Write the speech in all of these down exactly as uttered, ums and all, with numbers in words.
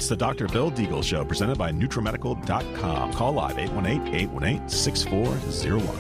It's the Doctor Bill Deagle Show, presented by NutriMedical dot com. Call live eight one eight, eight one eight, six four zero one.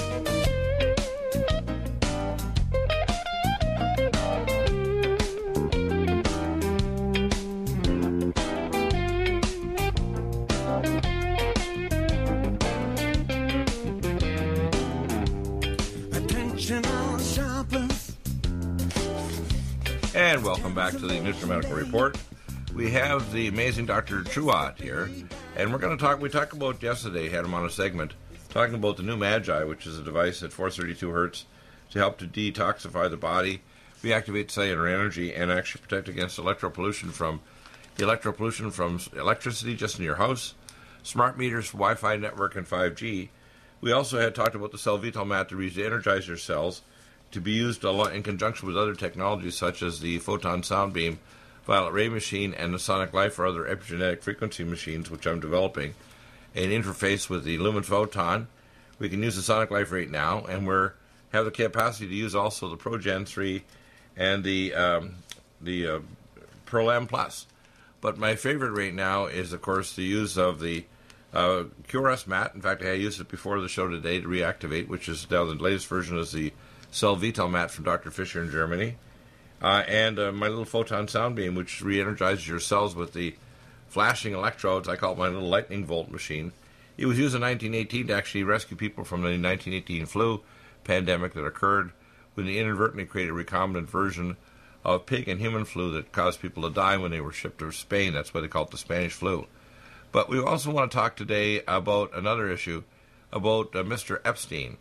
And welcome back to the NutriMedical Report. We have the amazing Doctor Truott here, and we're going to talk, we talked about yesterday, had him on a segment, talking about the new Magi, which is a device at four thirty-two hertz to help to detoxify the body, reactivate cellular energy, and actually protect against electropollution from electropollution from electricity just in your house, smart meters, Wi-Fi network, and five G. We also had talked about the Cell Vital mat to re-energize your cells, to be used a lot in conjunction with other technologies such as the photon sound beam, violet ray machine, and the Sonic Life or other epigenetic frequency machines, which I'm developing, an interface with the Lumen Photon. We can use the Sonic Life right now, and we have the capacity to use also the ProGen three and the um, the uh, Pearl M Plus. But my favorite right now is, of course, the use of the uh, Q R S mat. In fact, I used it before the show today to reactivate, which is now the latest version is the Cell Vital mat from Doctor Fisher in Germany, uh, and uh, my little photon sound beam, which re-energizes your cells with the flashing electrodes. I call it my little lightning bolt machine. It was used in nineteen eighteen to actually rescue people from the nineteen eighteen flu pandemic that occurred when they inadvertently created a recombinant version of pig and human flu that caused people to die when they were shipped to Spain. That's why they call it the Spanish flu. But we also want to talk today about another issue, about uh, Mister Epstein.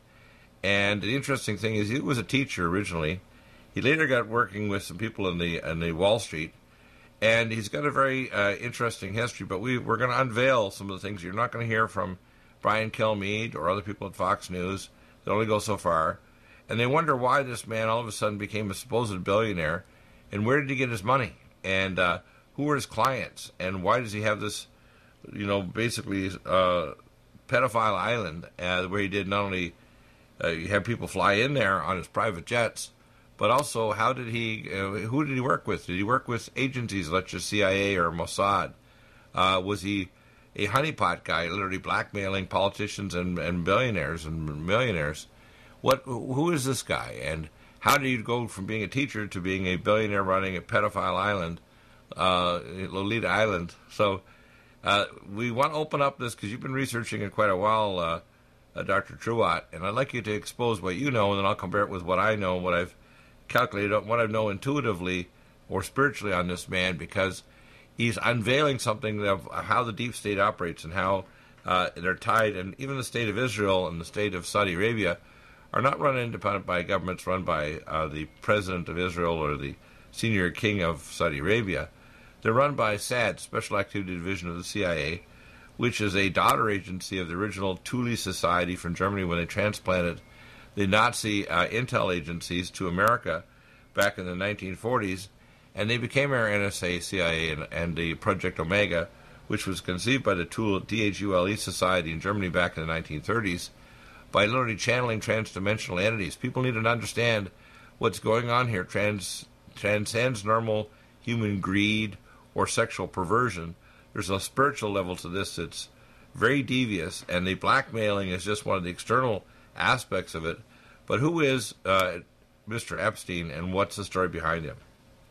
And the interesting thing is, he was a teacher originally. He later got working with some people in the in the Wall Street, and he's got a very uh, interesting history. But we we're going to unveil some of the things you're not going to hear from Brian Kilmeade or other people at Fox News. They only go so far, and they wonder why this man all of a sudden became a supposed billionaire, and where did he get his money, and uh, who were his clients, and why does he have this, you know, basically uh, pedophile island uh, where he did not only Uh, you have people fly in there on his private jets, but also how did he, uh, who did he work with? Did he work with agencies such as C I A or Mossad? Uh, was he a honeypot guy, literally blackmailing politicians and, and billionaires and millionaires? What? Who is this guy? And how did he go from being a teacher to being a billionaire running a pedophile island, uh, Lolita Island? So uh, we want to open up this because you've been researching it quite a while, uh, Uh, Doctor Truott, and I'd like you to expose what you know, and then I'll compare it with what I know, what I've calculated, what I know intuitively or spiritually on this man, because he's unveiling something of how the deep state operates and how uh, they're tied, and even the state of Israel and the state of Saudi Arabia are not run independent by governments run by uh, the president of Israel or the senior king of Saudi Arabia. They're run by SAD, Special Activity Division of the C I A, which is a daughter agency of the original Thule Society from Germany when they transplanted the Nazi uh, intel agencies to America back in the nineteen forties, and they became our N S A, C I A, and, and the Project Omega, which was conceived by the Thule, T H U L E Society in Germany back in the nineteen thirties, by literally channeling transdimensional entities. People need to understand what's going on here. Trans, transcends normal human greed or sexual perversion. There's a spiritual level to this that's very devious, and the blackmailing is just one of the external aspects of it. But who is uh, Mister Epstein, and what's the story behind him?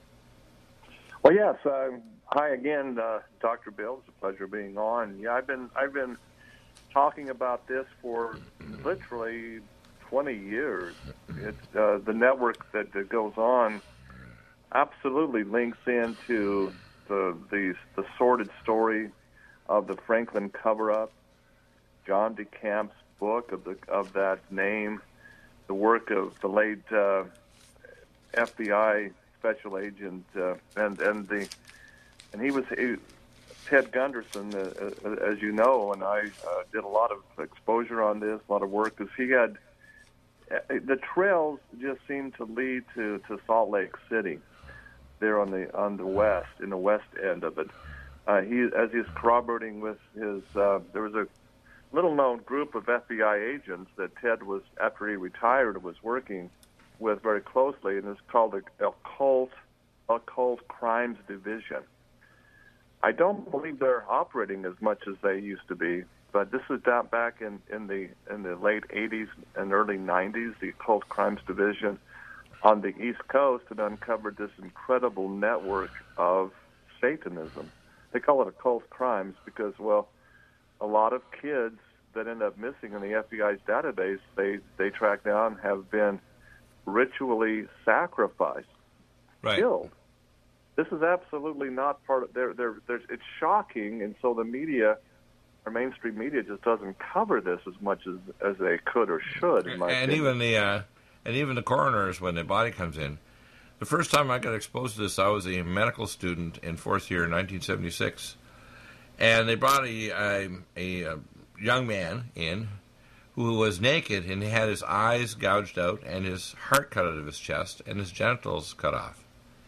Well, yes. Uh, hi again, uh, Doctor Bill. It's a pleasure being on. Yeah, I've been I've been talking about this for literally twenty years. It's uh, the network that, that goes on absolutely links into the the the sordid story of the Franklin cover-up, John DeCamp's book of the of that name, the work of the late uh, F B I special agent, uh, and and the and he was he, Ted Gunderson, uh, as you know, and I uh, did a lot of exposure on this, a lot of work, because he had the trails just seemed to lead to, to Salt Lake City. There on the on the west, in the west end of it, uh, he as he's corroborating with his. Uh, there was a little-known group of F B I agents that Ted was, after he retired, was working with very closely, and it's called the Occult Occult Crimes Division. I don't believe they're operating as much as they used to be. But this is down back in, in the in the late eighties and early nineties. The Occult Crimes Division on the East Coast had uncovered this incredible network of Satanism. They call it occult crimes because, well, a lot of kids that end up missing in the F B I's database, they, they track down, have been ritually sacrificed, right. killed. This is absolutely not part of their, their, their, it's shocking, and so the media, our mainstream media, just doesn't cover this as much as, as they could or should, in my and opinion. even the uh, and even the coroners, when the body comes in, the first time I got exposed to this, I was a medical student in fourth year in nineteen seventy-six, and they brought a, a, a, a young man in who was naked, and he had his eyes gouged out and his heart cut out of his chest and his genitals cut off.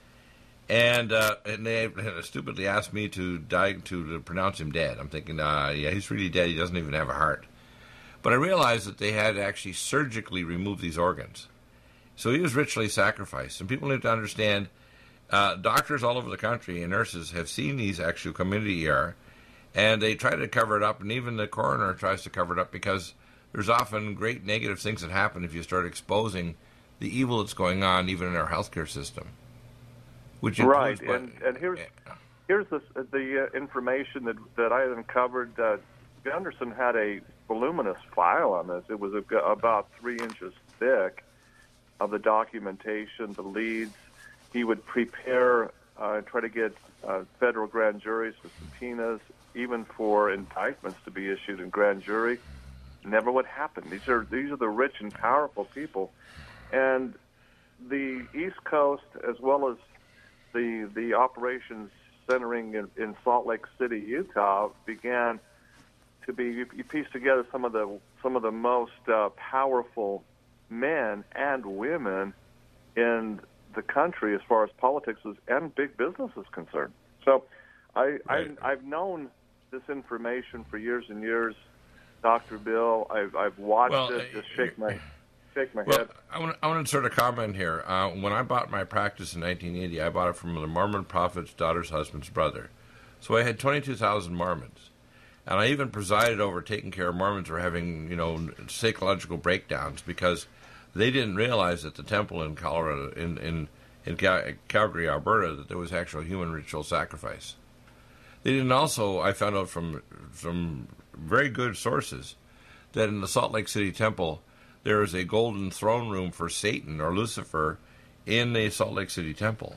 And, uh, and they stupidly asked me to die, to, to pronounce him dead. I'm thinking, uh, yeah, he's really dead. He doesn't even have a heart. But I realized that they had actually surgically removed these organs. So he was ritually sacrificed. And people need to understand, uh, doctors all over the country and nurses have seen these actually come into the E R, and they try to cover it up, and even the coroner tries to cover it up because there's often great negative things that happen if you start exposing the evil that's going on even in our healthcare system. Which right, by, and, and here's here's the, the uh, information that that I uncovered. Uh, Gunderson had a voluminous file on this. It was a, about three inches thick of the documentation, the leads. He would prepare, uh, try to get uh, federal grand juries with subpoenas, even for indictments to be issued in grand jury. Never would happen. These are these are the rich and powerful people, and the East Coast, as well as the the operations centering in, in Salt Lake City, Utah, began to be. You, you piece together some of the some of the most uh, powerful men and women in the country as far as politics is, and big business is concerned. So, I, right. I I've known this information for years and years, Doctor Bill. I've I've watched well, it just shake my. Shake my well, head. I want, I want to insert a comment here. Uh, when I bought my practice in nineteen eighty, I bought it from the Mormon prophet's daughter's husband's brother. So I had twenty-two thousand Mormons. And I even presided over taking care of Mormons who were having, you know, psychological breakdowns because they didn't realize at the temple in Colorado, in, in, in Cal- Calgary, Alberta, that there was actual human ritual sacrifice. They didn't also, I found out from, from very good sources, that in the Salt Lake City temple, there is a golden throne room for Satan or Lucifer in the Salt Lake City temple.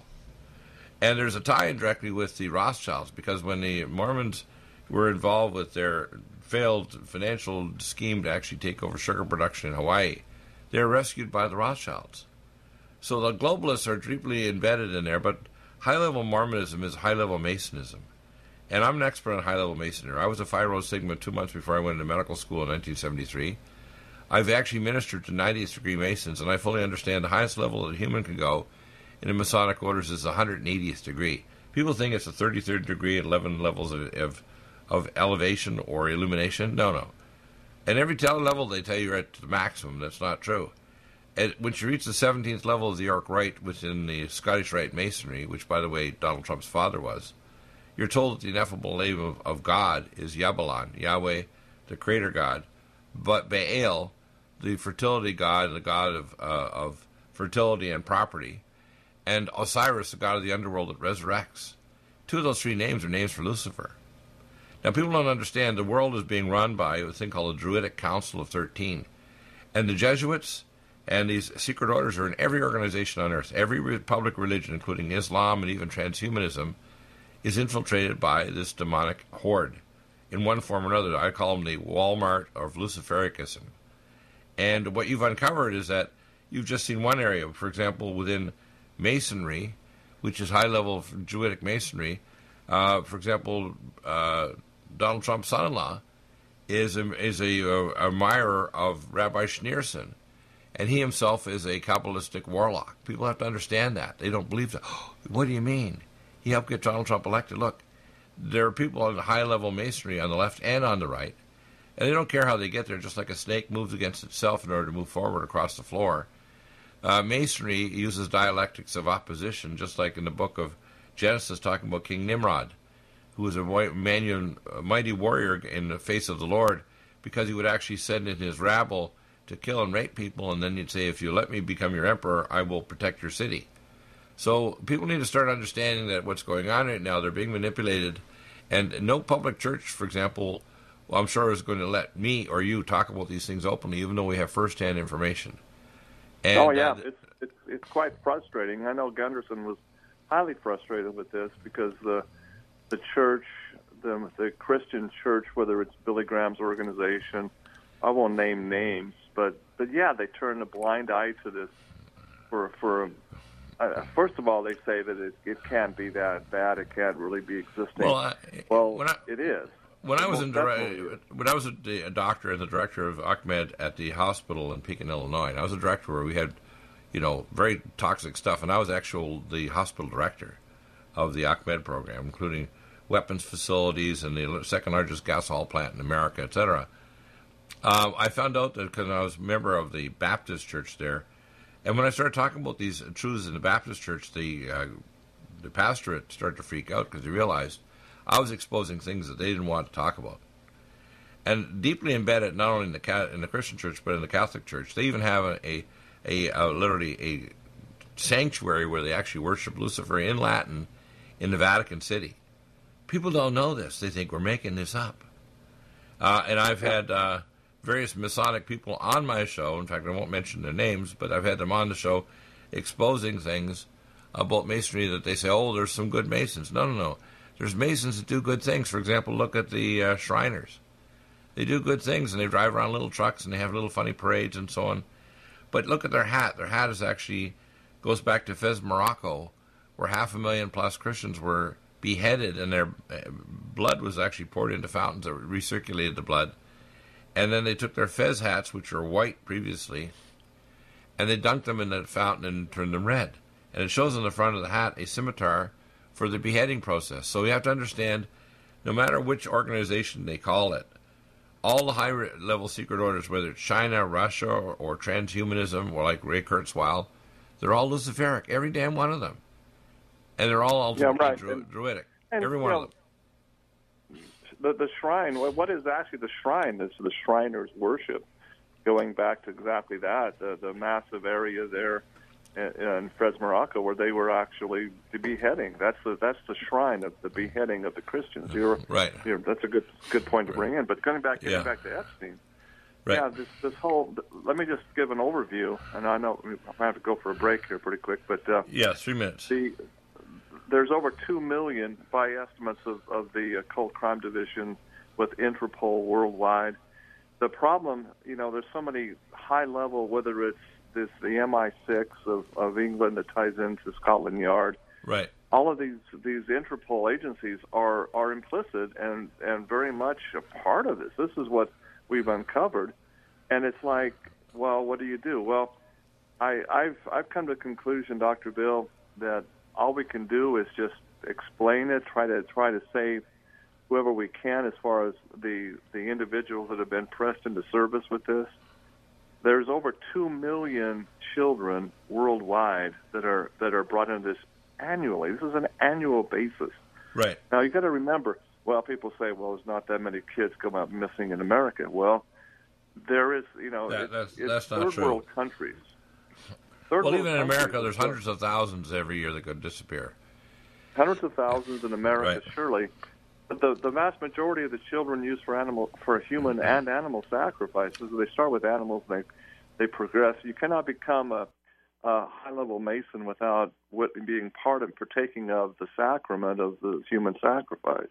And there's a tie-in directly with the Rothschilds, because when the Mormons were involved with their failed financial scheme to actually take over sugar production in Hawaii, they were rescued by the Rothschilds. So the globalists are deeply embedded in there, but high-level Mormonism is high-level Masonism. And I'm an expert on high-level Masonry. I was a Phi Rho Sigma two months before I went into medical school in nineteen seventy-three. I've actually ministered to ninetieth degree Masons, and I fully understand the highest level that a human can go in the Masonic orders is the one hundred eightieth degree. People think it's the thirty-third degree and eleven levels of, of, of elevation or illumination. No, no. And every level they tell you you're at the maximum. That's not true. And when you reach the seventeenth level of the York Rite within the Scottish Rite Masonry, which, by the way, Donald Trump's father was, you're told that the ineffable name of, of God is Yabalon, Yahweh, the creator God. But Baal, the fertility god, the god of uh, of fertility and property, and Osiris, the god of the underworld that resurrects. Two of those three names are names for Lucifer. Now, people don't understand the world is being run by a thing called the Druidic Council of thirteen. And the Jesuits and these secret orders are in every organization on earth. Every public religion, including Islam and even transhumanism, is infiltrated by this demonic horde in one form or another. I call them the Walmart of Lucifericism. And what you've uncovered is that you've just seen one area. For example, within Masonry, which is high-level Druidic Masonry, uh, for example, uh, Donald Trump's son-in-law is a, is a, a admirer of Rabbi Schneerson, and he himself is a Kabbalistic warlock. People have to understand that. They don't believe that. Oh, what do you mean? He helped get Donald Trump elected. Look, there are people on the high-level Masonry on the left and on the right, and they don't care how they get there, just like a snake moves against itself in order to move forward across the floor. Uh, Masonry uses dialectics of opposition, just like in the book of Genesis talking about King Nimrod. who was a mighty warrior in the face of the Lord, because he would actually send in his rabble to kill and rape people, and then he'd say, if you let me become your emperor, I will protect your city. So people need to start understanding that what's going on right now, they're being manipulated, and no public church, for example, well, I'm sure is going to let me or you talk about these things openly, even though we have first-hand information. And, oh, yeah, uh, it's, it's, it's quite frustrating. I know Gunderson was highly frustrated with this because the the church, the, the Christian church, whether it's Billy Graham's organization, I won't name names, but, but yeah, they turn a blind eye to this. For for uh, first of all, they say that it, it can't be that bad. It can't really be existing. Well, I, well I, it is. When I was in definitely dire- when I was a, a doctor and the director of Ahmed at the hospital in Pekin, Illinois, and I was a director where we had, you know, very toxic stuff, and I was actual the hospital director of the Ahmed program, including weapons facilities and the second largest gasohol plant in America, et cetera. Uh, I found out that because I was a member of the Baptist church there, and when I started talking about these truths in the Baptist church, the uh, the pastorate started to freak out because they realized I was exposing things that they didn't want to talk about. And deeply embedded, not only in the in the Christian church, but in the Catholic church, they even have a, a, a, a literally a sanctuary where they actually worship Lucifer in Latin in the Vatican City. People don't know this. They think we're making this up. Uh, and I've had uh, various Masonic people on my show. In fact, I won't mention their names, but I've had them on the show exposing things about Masonry that they say, oh, there's some good Masons. No, no, no. There's Masons that do good things. For example, look at the uh, Shriners. They do good things, and they drive around little trucks, and they have little funny parades and so on. But look at their hat. Their hat is actually goes back to Fez, Morocco, where half a million plus Christians were beheaded, and their blood was actually poured into fountains that recirculated the blood. And then they took their Fez hats, which were white previously, and they dunked them in the fountain and turned them red. And it shows on the front of the hat a scimitar for the beheading process. So we have to understand, no matter which organization they call it, all the high-level secret orders, whether it's China, Russia, or, or transhumanism, or like Ray Kurzweil, they're all Luciferic, every damn one of them. And they're all ultimately yeah, right. dru- and, druidic, and, every one know, of them. The, the shrine, what is actually the shrine? It's the Shriners' worship, going back to exactly that, the, the massive area there in, in Fez, Morocco, where they were actually the beheading. That's the that's the shrine of the beheading of the Christians. You're, right. You're, that's a good good point to right. bring in. But going back, getting yeah. back to Epstein, right. yeah, this this whole. Let me just give an overview, and I know I have to go for a break here pretty quick, but uh, yeah, three minutes. The, There's over two million, by estimates of, of the Occult Crime Division with Interpol worldwide. The problem, you know, there's so many high-level, whether it's this the M I six of, of England that ties into Scotland Yard. Right. All of these these Interpol agencies are, are implicit and, and very much a part of this. This is what we've uncovered. And it's like, well, what do you do? Well, I, I've I've come to the conclusion, Doctor Bill, that all we can do is just explain it, try to try to save whoever we can as far as the the individuals that have been pressed into service with this. There's over two million children worldwide that are that are brought into this annually. This is an annual basis. Right. Now you got to remember. Well, people say, well, there's not that many kids come out missing in America. Well, there is. You know, that, it's, that's, it's that's not third true. world countries. Third well, world even in countries, America, there's hundreds of thousands every year that could disappear. Hundreds of thousands in America, right. surely. But the, the vast majority of the children used for animal for human and animal sacrifices, they start with animals and they, they progress. You cannot become a, a high-level Mason without being part of partaking of the sacrament of the human sacrifice.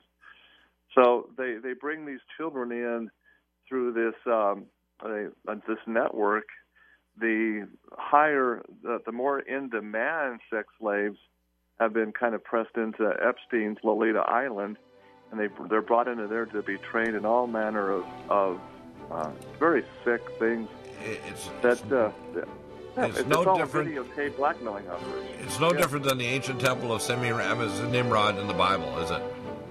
So they, they bring these children in through this um, uh, this network. The higher, the, the more in-demand sex slaves have been kind of pressed into Epstein's Lolita Island, and they they're brought into there to be trained in all manner of of uh, very sick things. It's that uh, yeah, it's, it's no it's all different. videotape blackmailing operation. It's no yeah. different than the ancient temple of Semiramis and Nimrod in the Bible, is it?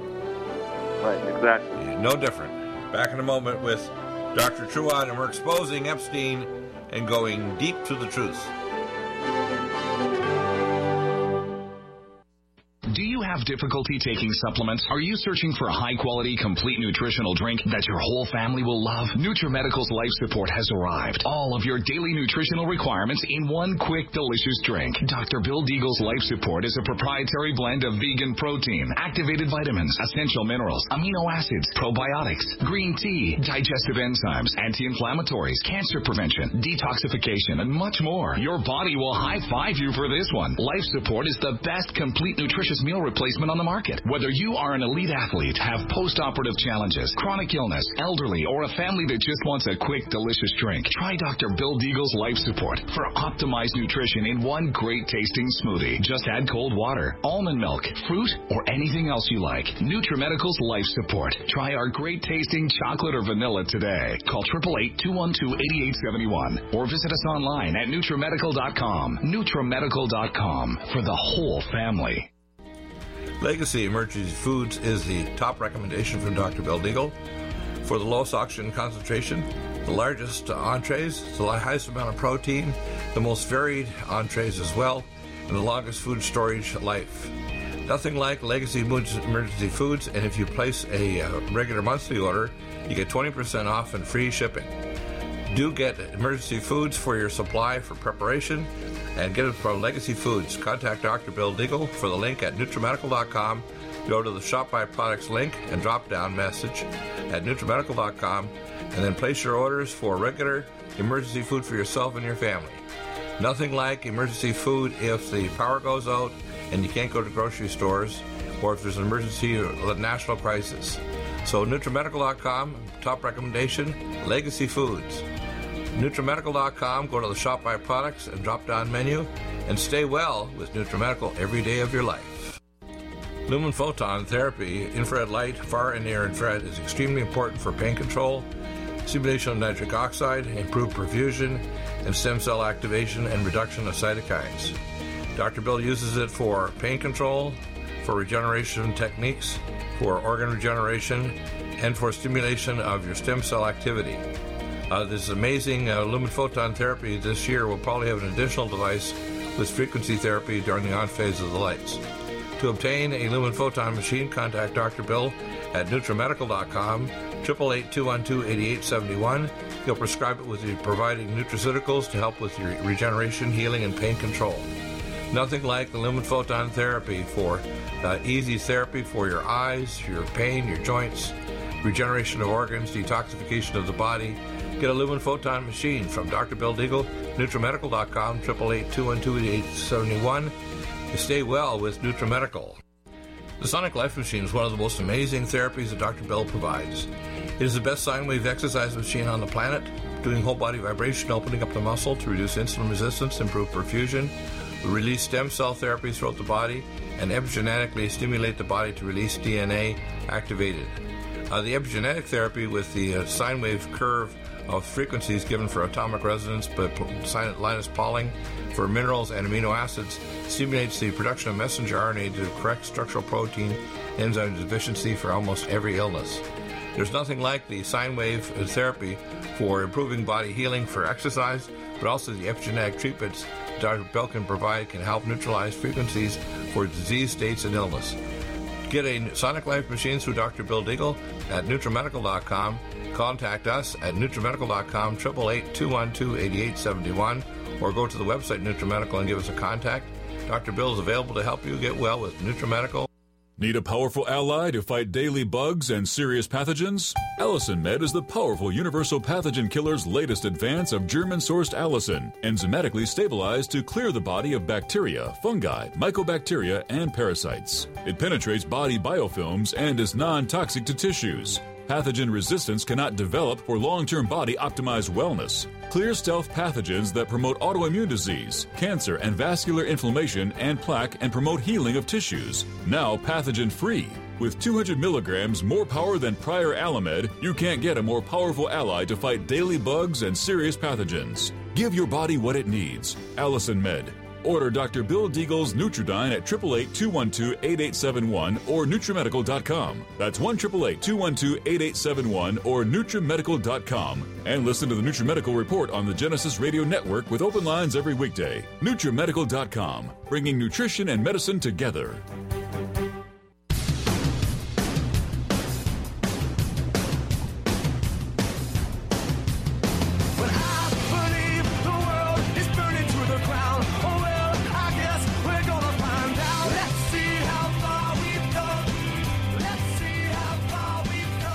Right, exactly. No different. Back in a moment with Doctor Truatt, and we're exposing Epstein and going deep to the truth. Do you have have difficulty taking supplements? Are you searching for a high-quality, complete nutritional drink that your whole family will love? NutriMedical's Life Support has arrived. All of your daily nutritional requirements in one quick, delicious drink. Doctor Bill Deagle's Life Support is a proprietary blend of vegan protein, activated vitamins, essential minerals, amino acids, probiotics, green tea, digestive enzymes, anti-inflammatories, cancer prevention, detoxification, and much more. Your body will high-five you for this one. Life Support is the best complete nutritious meal replacement on the market. Whether you are an elite athlete, have post-operative challenges, chronic illness, elderly, or a family that just wants a quick, delicious drink, try Doctor Bill Deagle's Life Support for optimized nutrition in one great-tasting smoothie. Just add cold water, almond milk, fruit, or anything else you like. NutriMedical's Life Support. Try our great-tasting chocolate or vanilla today. Call eight eight eight, two one two, eight eight seven one or visit us online at NutriMedical dot com. NutriMedical dot com for the whole family. Legacy Emergency Foods is the top recommendation from Doctor Bill Deagle for the lowest oxygen concentration, the largest entrees, the highest amount of protein, the most varied entrees as well, and the longest food storage life. Nothing like Legacy Emergency Foods, and if you place a uh, regular monthly order, you get twenty percent off and free shipping. Do get Emergency Foods for your supply for preparation, and get it from Legacy Foods. Contact Doctor Bill Deagle for the link at NutriMedical dot com. Go to the Shop by Products link and drop-down message at NutriMedical dot com, and then place your orders for regular emergency food for yourself and your family. Nothing like emergency food if the power goes out and you can't go to grocery stores, or if there's an emergency or a national crisis. So NutriMedical dot com, top recommendation, Legacy Foods. NutriMedical dot com, go to the Shop by Products and drop-down menu, and stay well with NutriMedical every day of your life. Lumen photon therapy, infrared light, far and near infrared, is extremely important for pain control, stimulation of nitric oxide, improved perfusion, and stem cell activation and reduction of cytokines. Doctor Bill uses it for pain control, for regeneration techniques, for organ regeneration, and for stimulation of your stem cell activity. Uh, this amazing uh, Lumen photon therapy this year will probably have an additional device with frequency therapy during the on phase of the lights. To obtain a Lumen photon machine, contact Doctor Bill at NutriMedical dot com, eight eight eight, two one two, eight eight seven one. He'll prescribe it with you providing nutraceuticals to help with your regeneration, healing, and pain control. Nothing like the Lumen photon therapy for uh, easy therapy for your eyes, your pain, your joints, regeneration of organs, detoxification of the body. Get a Lumen photon machine from Doctor Bill Deagle, NutriMedical dot com, eight eight eight, two one two, eight eight seven one. You stay well with NutriMedical. The Sonic Life Machine is one of the most amazing therapies that Doctor Bill provides. It is the best sine wave exercise machine on the planet, doing whole body vibration, opening up the muscle to reduce insulin resistance, improve perfusion, release stem cell therapies throughout the body, and epigenetically stimulate the body to release D N A activated. Uh, the epigenetic therapy with the uh, sine wave curve of frequencies given for atomic resonance, but Linus Pauling for minerals and amino acids stimulates the production of messenger R N A to correct structural protein enzyme deficiency for almost every illness. There's nothing like the sine wave therapy for improving body healing for exercise, but also the epigenetic treatments Doctor Bill can provide can help neutralize frequencies for disease states and illness. Get a Sonic Life machine through Doctor Bill Deagle at NutriMedical dot com. Contact us at NutriMedical dot com, eight eight eight, two one two, eight eight seven one, or go to the website NutriMedical and give us a contact. Doctor Bill is available to help you get well with NutriMedical. Need a powerful ally to fight daily bugs and serious pathogens? Allicin Med is the powerful universal pathogen killer's latest advance of German-sourced allicin, enzymatically stabilized to clear the body of bacteria, fungi, mycobacteria, and parasites. It penetrates body biofilms and is non-toxic to tissues. Pathogen resistance cannot develop for long-term body-optimized wellness. Clear stealth pathogens that promote autoimmune disease, cancer, and vascular inflammation and plaque and promote healing of tissues. Now pathogen-free. With two hundred milligrams more power than prior Alamed, you can't get a more powerful ally to fight daily bugs and serious pathogens. Give your body what it needs. Allicin Med. Order Doctor Bill Deagle's Nutridyne at eight eight eight, two one two, eight eight seven one or NutriMedical dot com. That's one eight eight eight, two one two, eight eight seven one or NutriMedical dot com. And listen to the NutriMedical Report on the Genesis Radio Network with open lines every weekday. NutriMedical dot com, bringing nutrition and medicine together.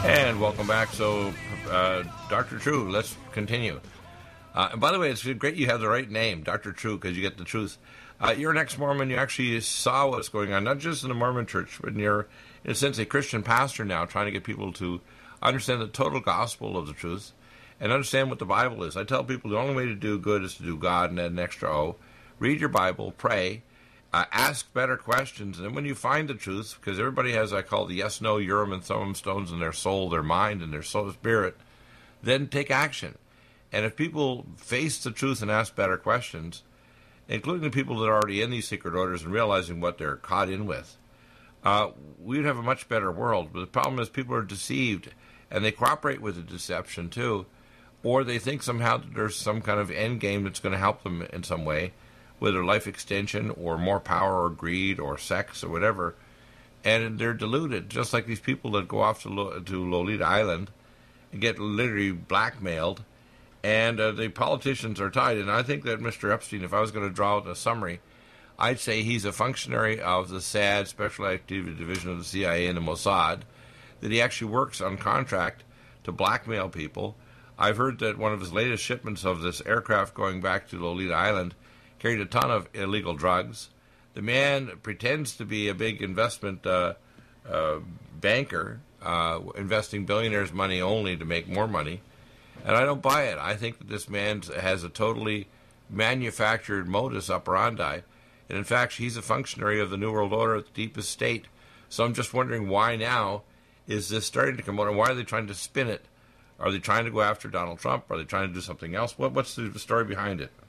And welcome back. So, uh, Doctor True, let's continue. Uh, and by the way, it's great you have the right name, Doctor True, because you get the truth. Uh, you're an ex-Mormon. You actually saw what's going on, not just in the Mormon church, but you're, in a sense, a Christian pastor now, trying to get people to understand the total gospel of the truth and understand what the Bible is. I tell people the only way to do good is to do God and add an extra O. Read your Bible, pray, uh, ask better questions, and then when you find the truth, because everybody has, I call the yes-no Urim and Thummim stones in their soul, their mind, and their soul spirit, then take action. And if people face the truth and ask better questions, including the people that are already in these secret orders and realizing what they're caught in with, uh, we'd have a much better world. But the problem is people are deceived, and they cooperate with the deception too, or they think somehow that there's some kind of end game that's going to help them in some way, whether life extension or more power or greed or sex or whatever, and they're deluded, just like these people that go off to, Lo- to Lolita Island and get literally blackmailed. And uh, the politicians are tied. And I think that Mister Epstein, if I was going to draw out a summary, I'd say he's a functionary of the S A D, Special Activity Division of the C I A and the Mossad, that he actually works on contract to blackmail people. I've heard that one of his latest shipments of this aircraft going back to Lolita Island carried a ton of illegal drugs. The man pretends to be a big investment uh, uh, banker, uh, investing billionaires' money only to make more money. And I don't buy it. I think that this man has a totally manufactured modus operandi. And in fact, he's a functionary of the New World Order at the deepest state. So I'm just wondering why now is this starting to come out, and why are they trying to spin it? Are they trying to go after Donald Trump? Are they trying to do something else? What, what's the story behind it?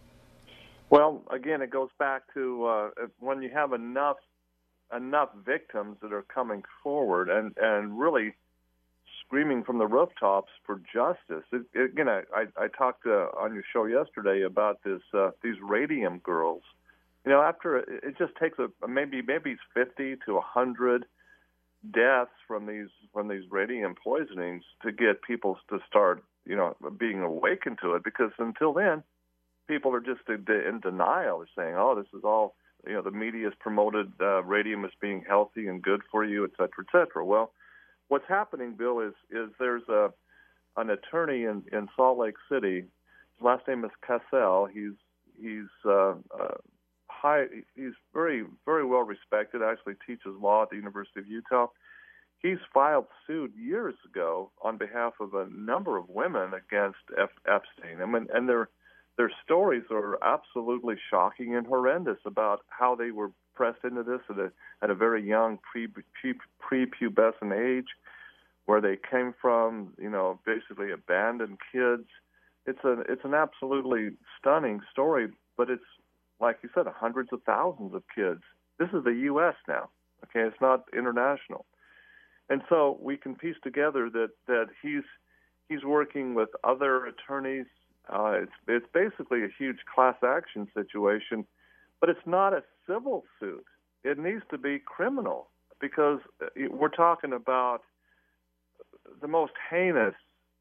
Well, again, it goes back to uh, when you have enough enough victims that are coming forward and, and really screaming from the rooftops for justice. It, it, again, I, I, I talked uh, on your show yesterday about this uh, these radium girls. You know, after it just takes a maybe maybe it's fifty to a hundred deaths from these from these radium poisonings to get people to start, you know, being awakened to it. Because until then, people are just in denial. They're saying, "Oh, this is all." You know, the media has promoted uh, radium as being healthy and good for you, et cetera, et cetera. Well, what's happening, Bill, is is there's a an attorney in, in Salt Lake City. His last name is Cassell. He's he's uh, uh, high. He's very very well respected. Actually, teaches law at the University of Utah. He's filed suit years ago on behalf of a number of women against F- Epstein. I mean, and they're Their stories are absolutely shocking and horrendous about how they were pressed into this at a at a very young pre, pre prepubescent age, where they came from, you know, basically abandoned kids. It's a it's an absolutely stunning story, but it's like you said, hundreds of thousands of kids. This is the U S now. Okay, it's not international, and so we can piece together that that he's he's working with other attorneys. Uh, it's it's basically a huge class action situation, but it's not a civil suit. It needs to be criminal, because we're talking about the most heinous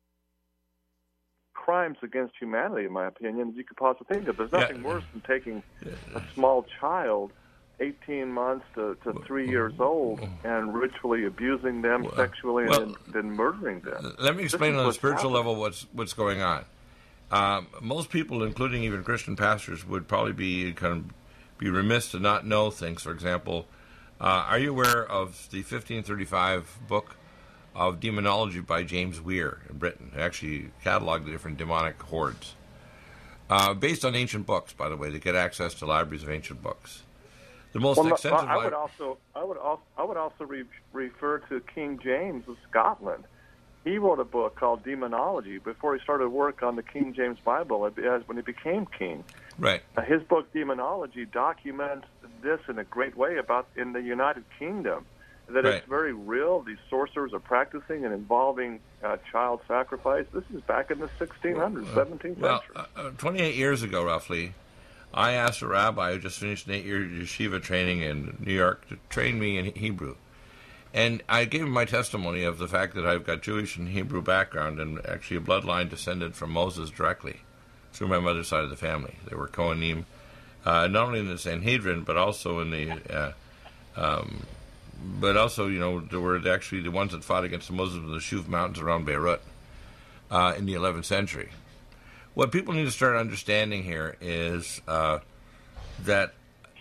crimes against humanity, in my opinion, as you could possibly think of. There's nothing yeah. worse than taking a small child, eighteen months to, to three years old, and ritually abusing them well, sexually well, and then, then murdering them. Let me explain on a spiritual happening. level what's what's going on. Um, most people, including even Christian pastors, would probably be kind of be remiss to not know things. For example, uh, are you aware of the fifteen thirty-five book of Demonology by James Weir in Britain? It actually cataloged the different demonic hordes, uh, based on ancient books, by the way. They get access to libraries of ancient books. The most well, extensive. I would also, I would also, I would also re- refer to King James of Scotland. He wrote a book called Demonology before he started work on the King James Bible as when he became king. Right. Uh, his book Demonology documents this in a great way about in the United Kingdom, that right. it's very real. These sorcerers are practicing and involving uh, child sacrifice. This is back in the sixteen hundreds, well, uh, seventeenth well, century. Uh, twenty-eight years ago, roughly, I asked a rabbi who just finished an eight-year yeshiva training in New York to train me in Hebrew. And I gave him my testimony of the fact that I've got Jewish and Hebrew background and actually a bloodline descended from Moses directly through my mother's side of the family. They were Kohanim, uh, not only in the Sanhedrin, but also in the uh, um, but also, you know, there were actually the ones that fought against the Muslims in the Shuf Mountains around Beirut uh, in the eleventh century. What people need to start understanding here is uh, that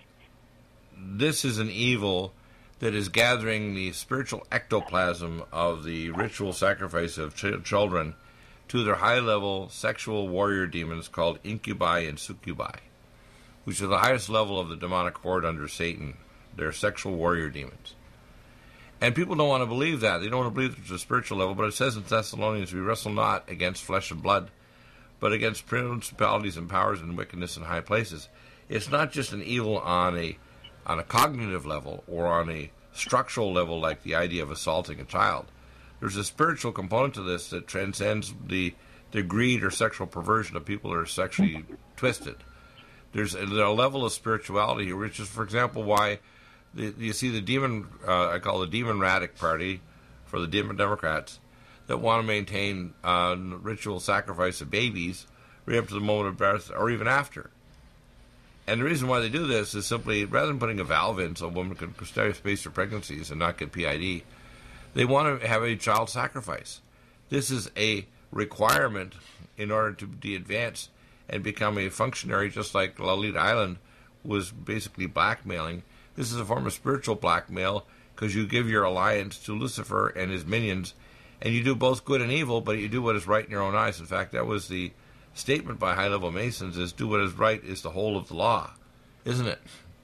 this is an evil that is gathering the spiritual ectoplasm of the ritual sacrifice of ch- children to their high-level sexual warrior demons called incubi and succubi, which are the highest level of the demonic horde under Satan. They're sexual warrior demons. And people don't want to believe that. They don't want to believe it's a spiritual level, but it says in Thessalonians, we wrestle not against flesh and blood, but against principalities and powers and wickedness in high places. It's not just an evil on a on a cognitive level or on a structural level like the idea of assaulting a child. There's a spiritual component to this that transcends the, the greed or sexual perversion of people that are sexually twisted. There's a, there's a level of spirituality here, which is, for example, why the, you see the demon, uh, I call the demon radic party for the demon Democrats, that want to maintain uh, ritual sacrifice of babies right up to the moment of birth or even after. And the reason why they do this is simply, rather than putting a valve in so a woman can stay space her pregnancies and not get P I D, they want to have a child sacrifice. This is a requirement in order to be advanced and become a functionary, just like Lalita Island was basically blackmailing. This is a form of spiritual blackmail because you give your alliance to Lucifer and his minions, and you do both good and evil, but you do what is right in your own eyes. In fact, that was the statement by high-level Masons, is do what is right is the whole of the law, isn't it?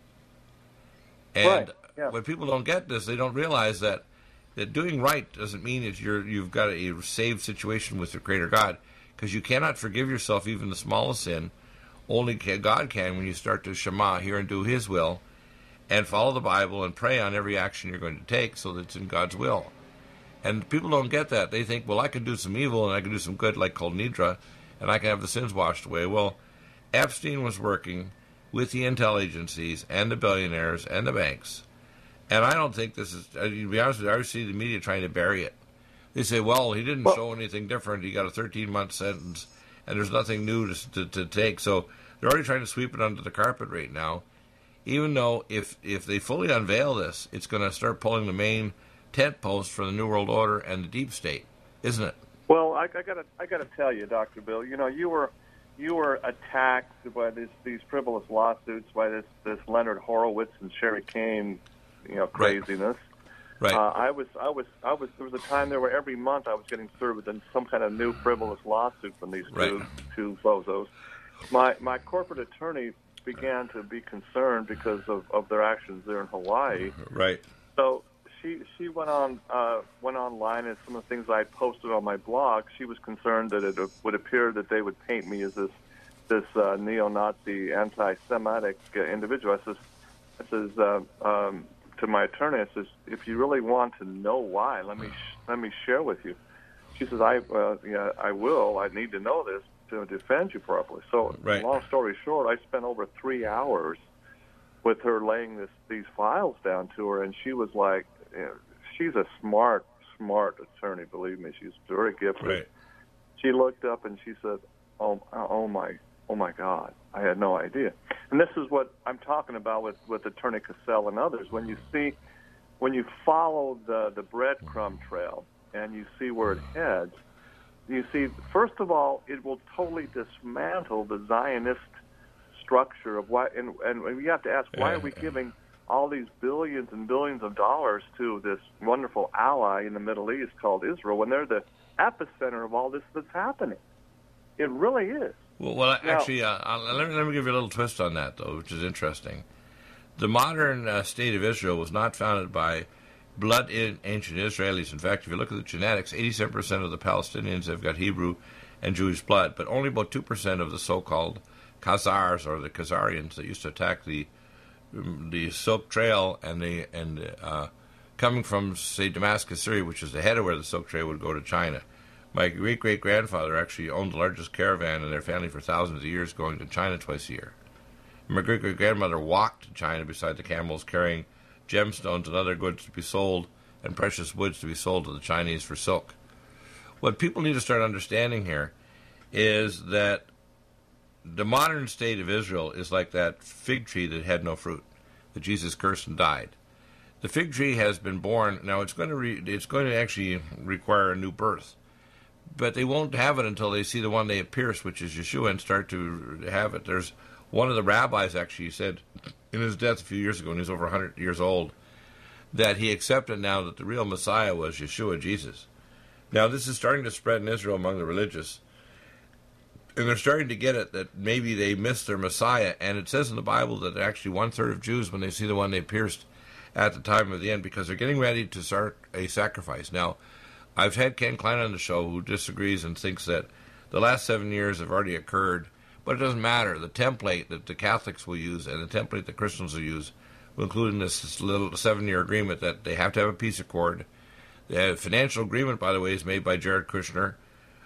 And right. Yeah. When people don't get this, they don't realize that that doing right doesn't mean that you're, you've got a saved situation with your Creator God, because you cannot forgive yourself even the smallest sin. Only God can when you start to Shema, hear and do His will, and follow the Bible and pray on every action you're going to take so that it's in God's will. And people don't get that. They think, well, I can do some evil and I can do some good, like Kol Nidra, and I can have the sins washed away. Well, Epstein was working with the intel agencies and the billionaires and the banks. And I don't think this is, to be honest with you, I see the media trying to bury it. They say, well, he didn't well, show anything different. He got a thirteen-month sentence, and there's nothing new to, to, to take. So they're already trying to sweep it under the carpet right now, even though if, if they fully unveil this, it's going to start pulling the main tent post for the New World Order and the deep state, isn't it? Well, I, I got I got to tell you, Doctor Bill. You know, you were you were attacked by this, these frivolous lawsuits by this, this Leonard Horowitz and Sherry Kane, you know, craziness. Right. Uh, I was I was I was there was a time there where every month I was getting served with some kind of new frivolous lawsuit from these two right. two bozos. My my corporate attorney began to be concerned because of, of their actions there in Hawaii. Right. So she she went on uh, went online, and some of the things I posted on my blog, she was concerned that it would appear that they would paint me as this this uh, neo-Nazi, anti-Semitic uh, individual. I says, I says uh, um, to my attorney, I says, if you really want to know why, let me sh- let me share with you. She says, I uh, yeah, I will. I need to know this to defend you properly. So, right. long story short, I spent over three hours with her laying this these files down to her, and she was like, you know, she's a smart, smart attorney. Believe me, she's very gifted. Right. She looked up and she said, "Oh, oh my, oh my God, I had no idea." And this is what I'm talking about with, with Attorney Cassell and others. When you see, when you follow the the breadcrumb trail and you see where it heads, you see, first of all, it will totally dismantle the Zionist structure of why, and, and you have to ask, why are we giving all these billions and billions of dollars to this wonderful ally in the Middle East called Israel when they're the epicenter of all this that's happening? It really is. Well, well now, actually, uh, let, me, let me give you a little twist on that, though, which is interesting. The modern uh, state of Israel was not founded by blood in ancient Israelis. In fact, if you look at the genetics, eighty-seven percent of the Palestinians have got Hebrew and Jewish blood, but only about two percent of the so-called Khazars or the Khazarians that used to attack the the Silk Trail and the and uh, coming from, say, Damascus, Syria, which is the head of where the Silk Trail would go to China. My great-great-grandfather actually owned the largest caravan in their family for thousands of years, going to China twice a year. My great-great-grandmother walked to China beside the camels, carrying gemstones and other goods to be sold and precious woods to be sold to the Chinese for silk. What people need to start understanding here is that the modern state of Israel is like that fig tree that had no fruit, that Jesus cursed and died. The fig tree has been born. Now it's going to re, it's going to actually require a new birth, but they won't have it until they see the one they have pierced, which is Yeshua, and start to have it. There's one of the rabbis actually said in his death a few years ago, when he was over one hundred years old, that he accepted now that the real Messiah was Yeshua, Jesus. Now this is starting to spread in Israel among the religious, and they're starting to get it that maybe they missed their Messiah. And it says in the Bible that actually one-third of Jews, when they see the one they pierced at the time of the end, because they're getting ready to start a sacrifice. Now, I've had Ken Klein on the show who disagrees and thinks that the last seven years have already occurred, but it doesn't matter. The template that the Catholics will use and the template that Christians will use will include in this, this little seven-year agreement that they have to have a peace accord. The financial agreement, by the way, is made by Jared Kushner,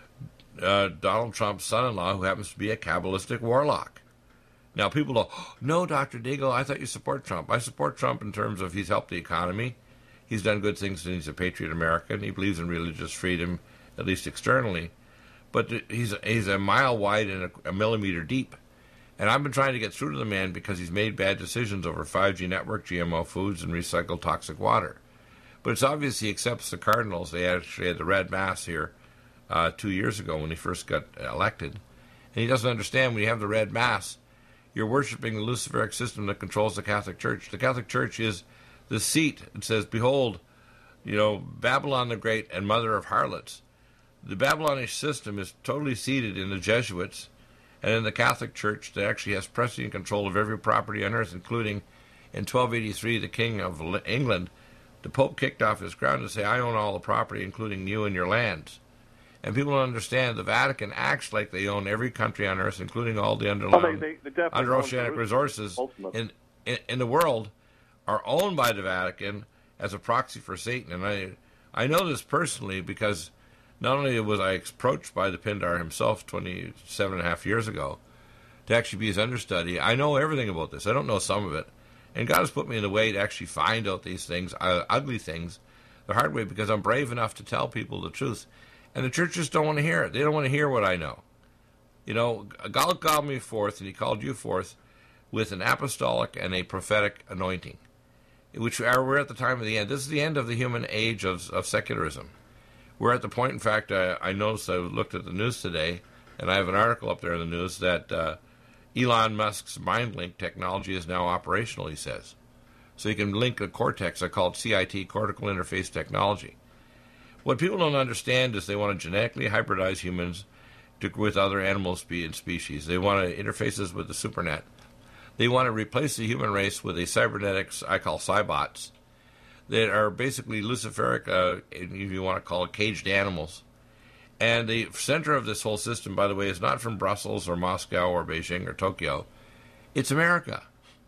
uh, Donald Trump's son-in-law, who happens to be a Kabbalistic warlock. Now, people go, oh, no, Doctor Deagle, I thought you support Trump. I support Trump in terms of he's helped the economy. He's done good things, and he's a patriot American. He believes in religious freedom, at least externally. But he's, he's a mile wide and a, a millimeter deep. And I've been trying to get through to the man because he's made bad decisions over five G network, G M O foods, and recycled toxic water. But it's obvious he accepts the Cardinals. They actually had the Red Mass here uh, two years ago when he first got elected. And he doesn't understand when you have the Red Mass, you're worshiping the Luciferic system that controls the Catholic Church. The Catholic Church is the seat. It says, behold, you know, Babylon the Great and mother of harlots. The Babylonish system is totally seated in the Jesuits and in the Catholic Church that actually has prescient control of every property on earth, including in twelve eighty-three, the King of England, the Pope kicked off his crown to say, I own all the property, including you and your lands. And people don't understand the Vatican acts like they own every country on earth, including all the underlying oh, they, they, they under-oceanic resources in, in in the world are owned by the Vatican as a proxy for Satan. And I I know this personally because not only was I approached by the Pindar himself twenty-seven and a half years ago to actually be his understudy, I know everything about this. I don't know some of it. And God has put me in the way to actually find out these things, uh, ugly things, the hard way, because I'm brave enough to tell people the truth. And the churches don't want to hear it. They don't want to hear what I know. You know, God called me forth, and he called you forth with an apostolic and a prophetic anointing, which are, we're at the time of the end. This is the end of the human age of, of secularism. We're at the point, in fact, I, I noticed, I looked at the news today, and I have an article up there in the news that uh, Elon Musk's MindLink technology is now operational, he says. So you can link a cortex, I call it C I T, cortical interface technology. What people don't understand is they want to genetically hybridize humans to, with other animals and species. They want to interfaces with the supernet. They want to replace the human race with a cybernetics, I call cybots, that are basically Luciferic, uh, if you want to call it, caged animals. And the center of this whole system, by the way, is not from Brussels or Moscow or Beijing or Tokyo. It's America.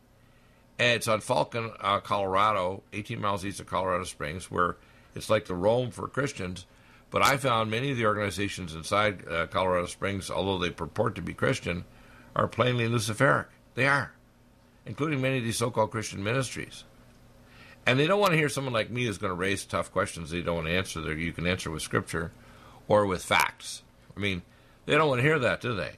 And it's on Falcon, uh, Colorado, eighteen miles east of Colorado Springs, where it's like the Rome for Christians. But I found many of the organizations inside uh, Colorado Springs, although they purport to be Christian, are plainly Luciferic. They are, including many of these so-called Christian ministries. And they don't want to hear someone like me who's going to raise tough questions they don't want to answer that you can answer with Scripture or with facts. I mean, they don't want to hear that, do they?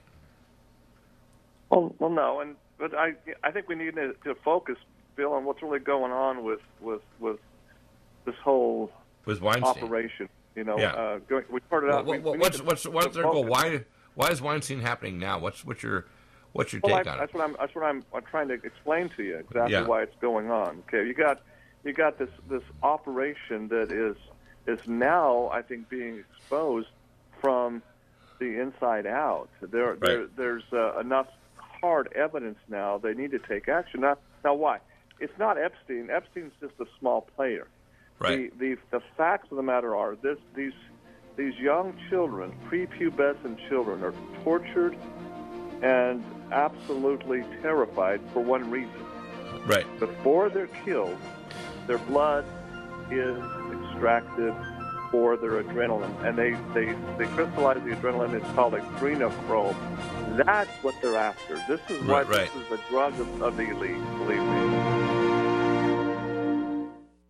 Well, well, no, and but I, I think we need to, to focus, Bill, on what's really going on with, with, with this whole with Weinstein operation. You know, yeah. uh, going, we started out. Well, we, we what's to, what's what's their goal? Why why is Weinstein happening now? What's what's your what's your well, take I, on that's it? What I'm, that's what I'm, I'm trying to explain to you exactly yeah. why it's going on. Okay, you got you got this this operation that is is now I think being exposed from the inside out. There right. there there's uh, enough hard evidence now. They need to take action. Now, now why? It's not Epstein. Epstein's just a small player. Right. The, the the facts of the matter are this: these these young children, prepubescent children, are tortured and absolutely terrified for one reason. Right. Before they're killed, their blood is extracted for their adrenaline, and they they they crystallize the adrenaline. It's called adrenochrome. That's what they're after. This is why right, right. this is the drug of, of the elite. Believe me.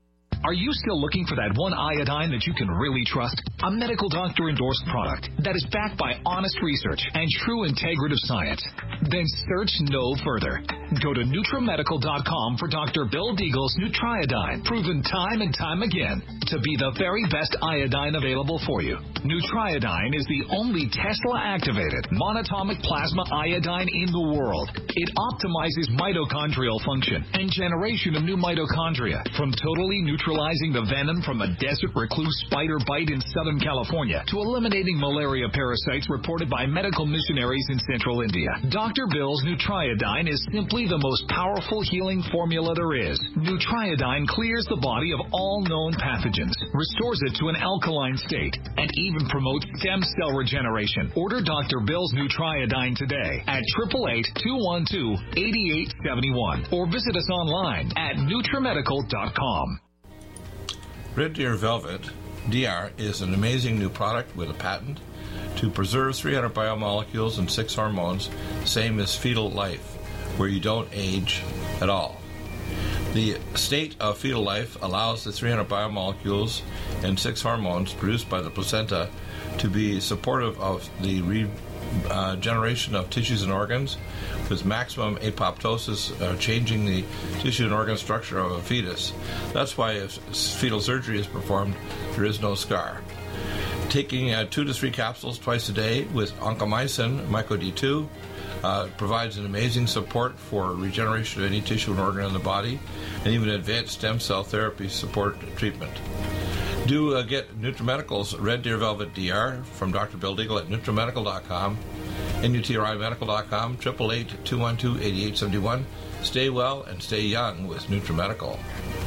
Are you still looking for that one iodine that you can really trust? A medical doctor-endorsed product that is backed by honest research and true integrative science? Then search no further. Go to NutriMedical dot com for Doctor Bill Deagle's Nutriodine, proven time and time again to be the very best iodine available for you. Nutriodine is the only Tesla-activated monatomic plasma iodine in the world. It optimizes mitochondrial function and generation of new mitochondria, from totally neutralizing the venom from a desert recluse spider bite in Southern California to eliminating malaria parasites reported by medical missionaries in Central India. Doctor Bill's Nutriodine is simply the most powerful healing formula there is. Nutriodine clears the body of all known pathogens, restores it to an alkaline state, and even promotes stem cell regeneration. Order Doctor Bill's Nutriodine today at eight eight eight, two one two, eight eight seven one or visit us online at NutriMedical dot com. Red Deer Velvet D R is an amazing new product with a patent to preserve three hundred biomolecules and six hormones, same as fetal life, where you don't age at all. The state of fetal life allows the three hundred biomolecules and six hormones produced by the placenta to be supportive of the regeneration uh, of tissues and organs, with maximum apoptosis, uh, changing the tissue and organ structure of a fetus. That's why if fetal surgery is performed, there is no scar. Taking uh, two to three capsules twice a day with oncomycin, myco D two, uh, provides an amazing support for regeneration of any tissue and organ in the body, and even advanced stem cell therapy support treatment. Do uh, get NutriMedical's Red Deer Velvet D R from Doctor Bill Deagle at NutriMedical dot com, N U T R I Medical dot com, eight eight eight, two one two, eight eight seven one. Stay well and stay young with NutriMedical.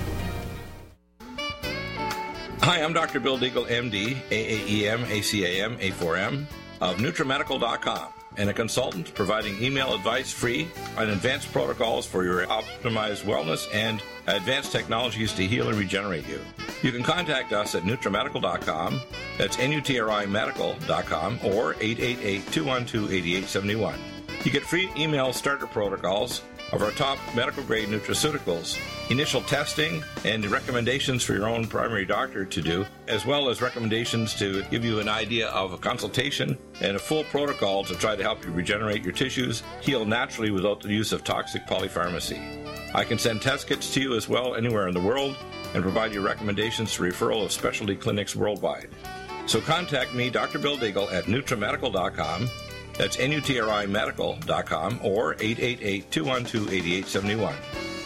Hi, I'm Doctor Bill Deagle, M D, A A E M, A C A M, A four M, of NutriMedical dot com, and a consultant providing email advice free on advanced protocols for your optimized wellness and advanced technologies to heal and regenerate you. You can contact us at NutriMedical dot com, that's N U T R I Medical dot com, or eight eight eight, two one two, eight eight seven one. You get free email starter protocols of our top medical-grade nutraceuticals, initial testing, and recommendations for your own primary doctor to do, as well as recommendations to give you an idea of a consultation and a full protocol to try to help you regenerate your tissues, heal naturally without the use of toxic polypharmacy. I can send test kits to you as well anywhere in the world and provide you recommendations to referral of specialty clinics worldwide. So contact me, Doctor Bill Deagle, at NutriMedical dot com. That's N U T R I Medical dot com or eight eight eight, two one two, eight eight seven one.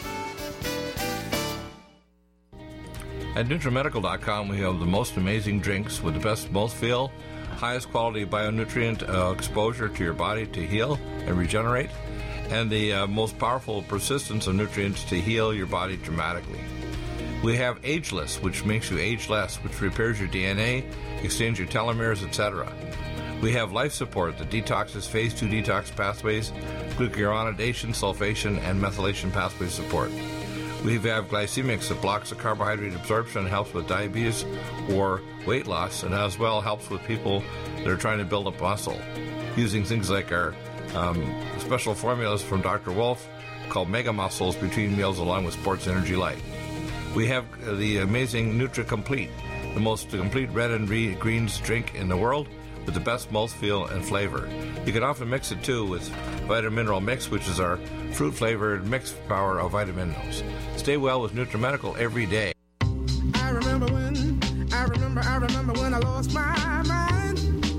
At NutriMedical dot com, we have the most amazing drinks with the best mouthfeel, highest quality bionutrient uh, exposure to your body to heal and regenerate, and the uh, most powerful persistence of nutrients to heal your body dramatically. We have Ageless, which makes you age less, which repairs your D N A, extends your telomeres, et cetera. We have Life Support that detoxes phase two detox pathways, glucuronidation, sulfation, and methylation pathway support. We have Glycemics that blocks the carbohydrate absorption and helps with diabetes or weight loss, and as well helps with people that are trying to build up muscle, using things like our um, special formulas from Doctor Wolf called Mega Muscles between meals along with Sports Energy Light. We have the amazing Nutri-Complete, the most complete red and greens drink in the world, with the best mouthfeel and flavor. You can often mix it too with Vitamin Mineral Mix, which is our fruit-flavored mixed power of vitamin minerals. Stay well with NutriMedical every day. I remember when, I remember, I remember when I lost my mind.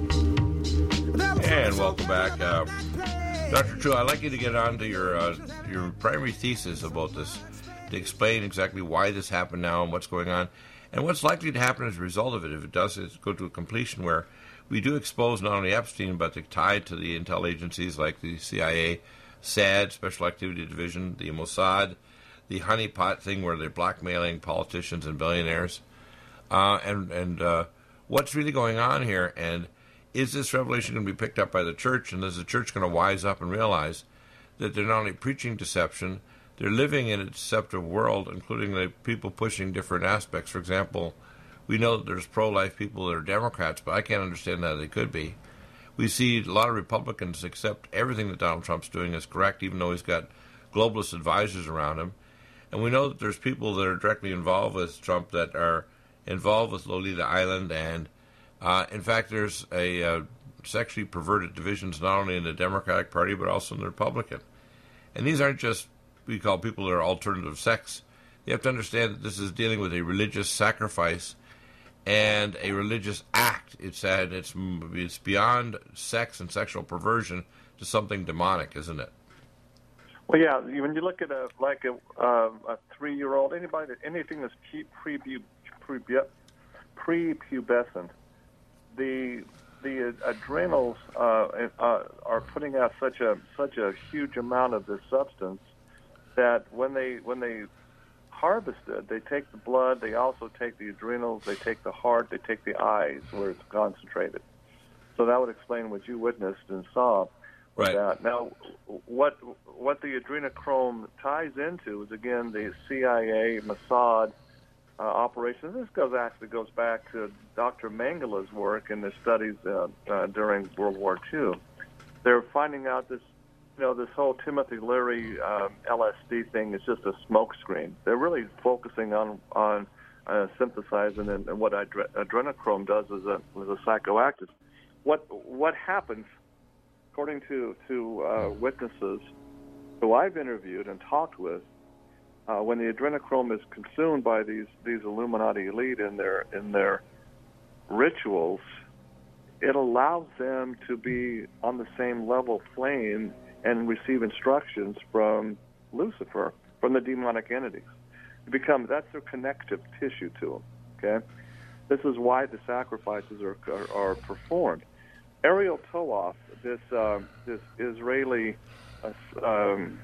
And welcome back. Uh, Doctor True, I'd like you to get on to your, uh, your primary thesis about this, to explain exactly why this happened now and what's going on, and what's likely to happen as a result of it if it does go to a completion where we do expose not only Epstein, but the tied to the intel agencies like the C I A, S A D, Special Activity Division, the Mossad, the honeypot thing where they're blackmailing politicians and billionaires, uh, and and uh, what's really going on here, and is this revelation going to be picked up by the church, and is the church going to wise up and realize that they're not only preaching deception, they're living in a deceptive world, including the people pushing different aspects. For example, we know that there's pro-life people that are Democrats, but I can't understand how they could be. We see a lot of Republicans accept everything that Donald Trump's doing as correct, even though he's got globalist advisors around him. And we know that there's people that are directly involved with Trump that are involved with Lolita Island. And, uh, in fact, there's a uh, sexually perverted divisions not only in the Democratic Party but also in the Republican. And these aren't just, we call people that are alternative sex. You have to understand that this is dealing with a religious sacrifice and a religious act. It's uh, it's it's beyond sex and sexual perversion to something demonic, isn't it? Well, yeah. When you look at a like a uh, a three-year-old, anybody, anything that's pre prepubescent, the the adrenals uh, uh, are putting out such a such a huge amount of this substance that when they when they harvested, they take the blood, they also take the adrenals, they take the heart, they take the eyes where it's concentrated. So that would explain what you witnessed and saw. Right. That. Now, what what the adrenochrome ties into is, again, the C I A, Mossad uh, operation. This goes actually goes back to Doctor Mengele's work in the studies uh, uh, during World War Two. They're finding out this You know, this whole Timothy Leary um, L S D thing is just a smokescreen. They're really focusing on on uh, synthesizing and, and what adre- adrenochrome does as a as a psychoactive. What what happens, according to to uh, witnesses who I've interviewed and talked with, uh, when the adrenochrome is consumed by these these Illuminati elite in their in their rituals, it allows them to be on the same level plane and receive instructions from Lucifer, from the demonic entities. It becomes, that's their connective tissue to them, okay? This is why the sacrifices are are, are performed. Ariel Toaf, this, uh, this Israeli uh, um,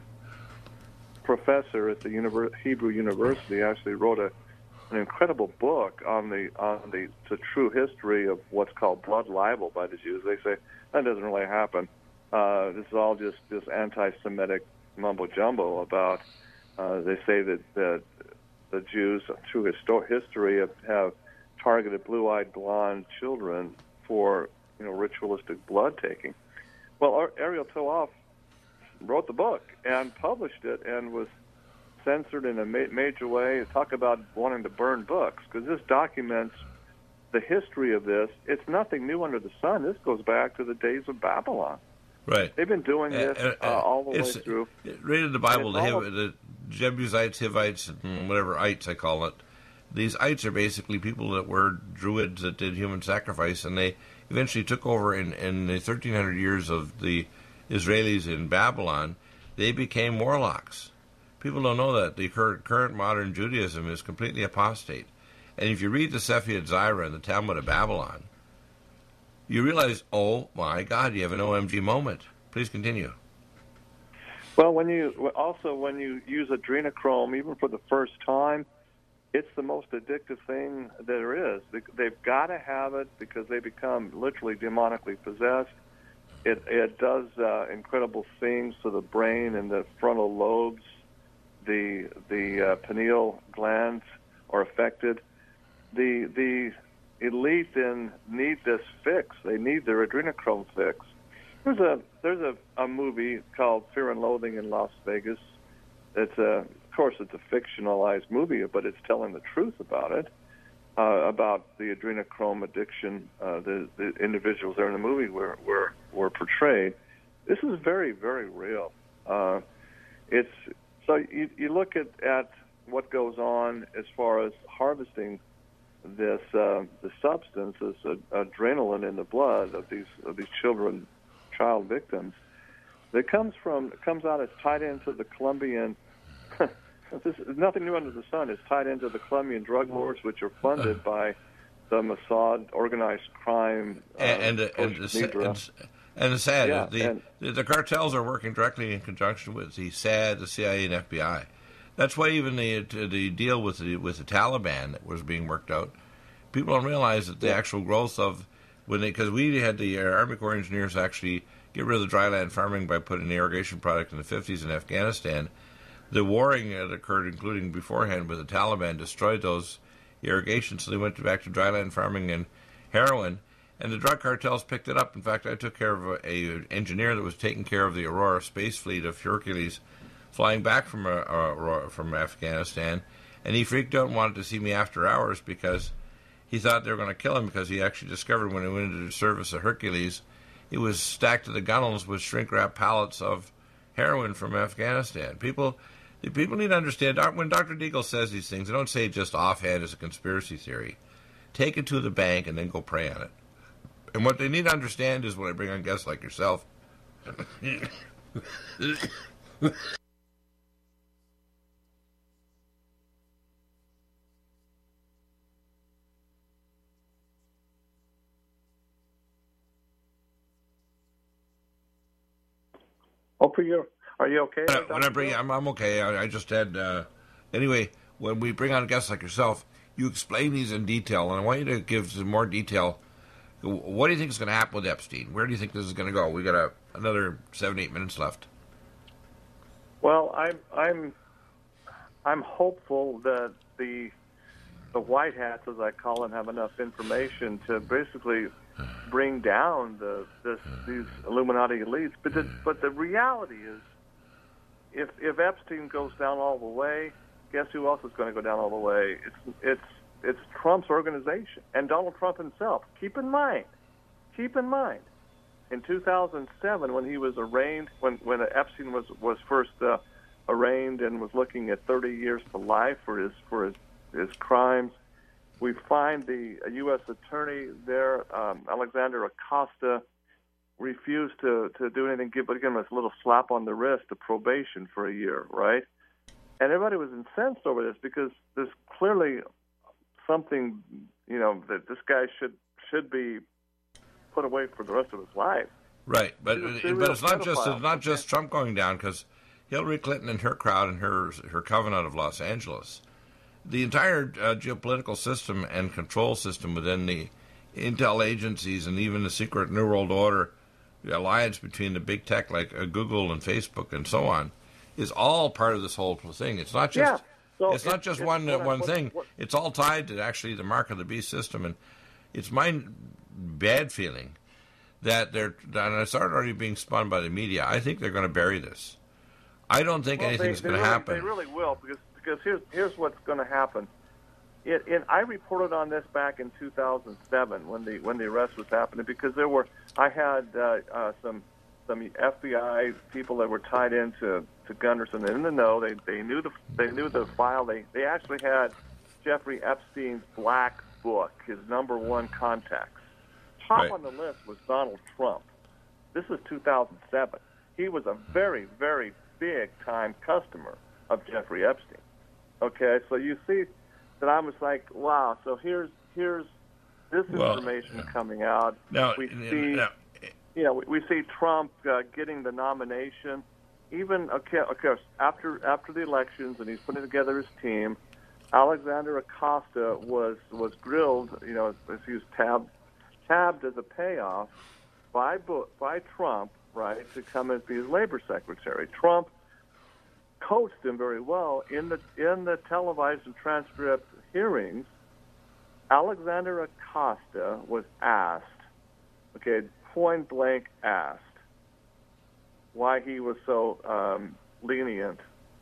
professor at the Univer- Hebrew University, actually wrote a, an incredible book on the on the, the true history of what's called blood libel by the Jews. They say that doesn't really happen. Uh, this is all just, just anti-Semitic mumbo-jumbo about, uh, they say that, that the Jews, through histo- history, have, have targeted blue-eyed blonde children for, you know, ritualistic blood-taking. Well, Ariel Toaf wrote the book and published it and was censored in a ma- major way. Talk about wanting to burn books, because this documents the history of this. It's nothing new under the sun. This goes back to the days of Babylon. Right. They've been doing this uh, uh, all the way through. Read in the Bible, the, Hiv- the Jebusites, Hivites, and whatever ites I call it. These ites are basically people that were druids that did human sacrifice, and they eventually took over in, in the thirteen hundred years of the Israelis in Babylon. They became warlocks. People don't know that. The current, current modern Judaism is completely apostate. And if you read the Sefer Yetzirah and the Talmud of Babylon, you realize, oh my God, you have an O M G moment. Please continue. Well, when you also when you use adrenochrome, even for the first time, it's the most addictive thing there is. They've got to have it because they become literally demonically possessed. It it does uh, incredible things to the brain and the frontal lobes. The the uh, pineal glands are affected. The the elite then need this fix. They need their adrenochrome fix. There's a there's a, a movie called Fear and Loathing in Las Vegas. It's a of course it's a fictionalized movie, but it's telling the truth about it, uh, about the adrenochrome addiction. Uh, the, the individuals there in the movie were were, were portrayed. This is very very real. Uh, it's so you, you look at, at what goes on as far as harvesting this uh, the substance, this uh, adrenaline in the blood of these of these children, child victims. That comes from comes out as tied into the Colombian. This is nothing new under the sun. It's tied into the Colombian drug lords, which are funded by the Mossad, organized crime, uh, and and, and, the, and, and the sad yeah, the, and, the the cartels are working directly in conjunction with the S A D, the C I A, and F B I. That's why even the the deal with the with the Taliban that was being worked out, people don't realize that the actual growth of when they because we had the Army Corps engineers actually get rid of the dryland farming by putting irrigation product in the fifties in Afghanistan. The warring that occurred, including beforehand with the Taliban, destroyed those irrigations, so they went back to dryland farming and heroin, and the drug cartels picked it up. In fact, I took care of a, a engineer that was taking care of the Aurora space fleet of Hercules flying back from uh, uh, from Afghanistan, and he freaked out and wanted to see me after hours because he thought they were going to kill him because he actually discovered when he went into the service of Hercules, it was stacked to the gunnels with shrink-wrap pallets of heroin from Afghanistan. People, people need to understand, when Doctor Deagle says these things, they don't say it just offhand as a conspiracy theory. Take it to the bank and then go pray on it. And what they need to understand is when I bring on guests like yourself, Hopefully you're, are you okay? When I, when I bring, I'm, I'm okay. I, I just had, uh, anyway, when we bring on guests like yourself, you explain these in detail, and I want you to give some more detail. What do you think is going to happen with Epstein? Where do you think this is going to go? We got a, another seven, eight minutes left. Well, I'm, I'm, I'm hopeful that the, the white hats, as I call them, have enough information to basically bring down the this, these Illuminati elites. But the, but the reality is, if if Epstein goes down all the way, guess who else is going to go down all the way? It's it's it's Trump's organization and Donald Trump himself. Keep in mind, keep in mind, in two thousand seven when he was arraigned, when when Epstein was was first uh, arraigned and was looking at thirty years to life for his for his his crimes. We find the U S attorney there, um, Alexander Acosta, refused to, to do anything, give, but give him a little slap on the wrist, a probation for a year, right? And everybody was incensed over this because there's clearly something, you know, that this guy should should be put away for the rest of his life. Right, but but it's not just it's not just Trump going down, because Hillary Clinton and her crowd and her her covenant of Los Angeles. The entire uh, geopolitical system and control system within the intel agencies and even the secret New World Order, the alliance between the big tech like uh, Google and Facebook and so on, is all part of this whole thing. It's not just yeah. so it's not just it's one uh, one what, thing. What, it's all tied to actually the mark of the beast system, and it's my bad feeling that they're and it's already being spun by the media. I think they're going to bury this. I don't think well, anything's going to really, happen. They really will because. Because here's here's what's going to happen. It, it, I reported on this back in two thousand seven when the when the arrest was happening because there were I had uh, uh, some some F B I people that were tied into to Gunderson in the know. They they knew the they knew the file. They they actually had Jeffrey Epstein's black book, his number one contacts. Top right. on the list was Donald Trump. This was two thousand seven. He was a very very big time customer of Jeffrey Epstein. Okay, so you see that I was like, wow. So here's here's this well, information yeah. coming out. Now, we see, now, you know, we, we see Trump uh, getting the nomination. Even okay, of course, after after the elections, and he's putting together his team. Alexander Acosta was was grilled. You know, as he was tabbed tabbed as a payoff by by Trump, right, to come and be his labor secretary. Trump coached him very well in the in the televised and transcript hearings. Alexander Acosta was asked, okay, point blank asked, why he was so um, lenient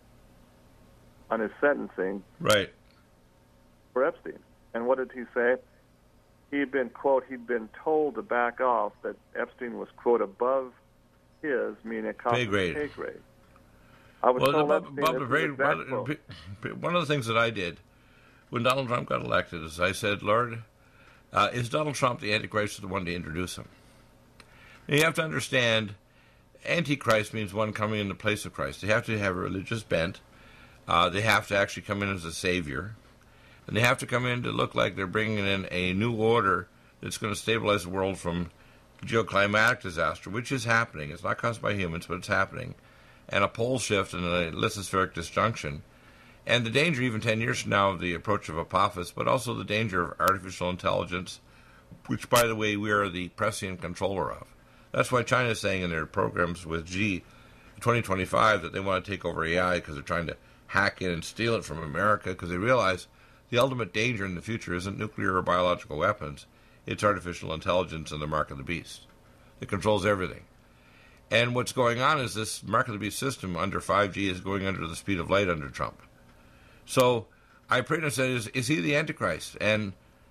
on his sentencing, right, for Epstein. And what did he say? He'd been quote he'd been told to back off, that Epstein was quote above his, meaning Acosta's pay grade. Pay grade. I was well, told the, Epstein, Bob, very, Bob, one of the things that I did when Donald Trump got elected is I said, Lord, uh, is Donald Trump the Antichrist or the one to introduce him? And you have to understand, Antichrist means one coming in the place of Christ. They have to have a religious bent. Uh, they have to actually come in as a savior. And they have to come in to look like they're bringing in a new order that's going to stabilize the world from geoclimatic disaster, which is happening. It's not caused by humans, but it's happening. And a pole shift and a lithospheric disjunction. And the danger, even ten years from now, of the approach of Apophis, but also the danger of artificial intelligence, which, by the way, we are the prescient controller of. That's why China is saying in their programs with G twenty twenty-five that they want to take over A I because they're trying to hack in and steal it from America, because they realize the ultimate danger in the future isn't nuclear or biological weapons. It's artificial intelligence and the mark of the beast. It controls everything. And what's going on is this market beast system under five G is going under the speed of light under Trump. So I prayed and said, is, is he the Antichrist? And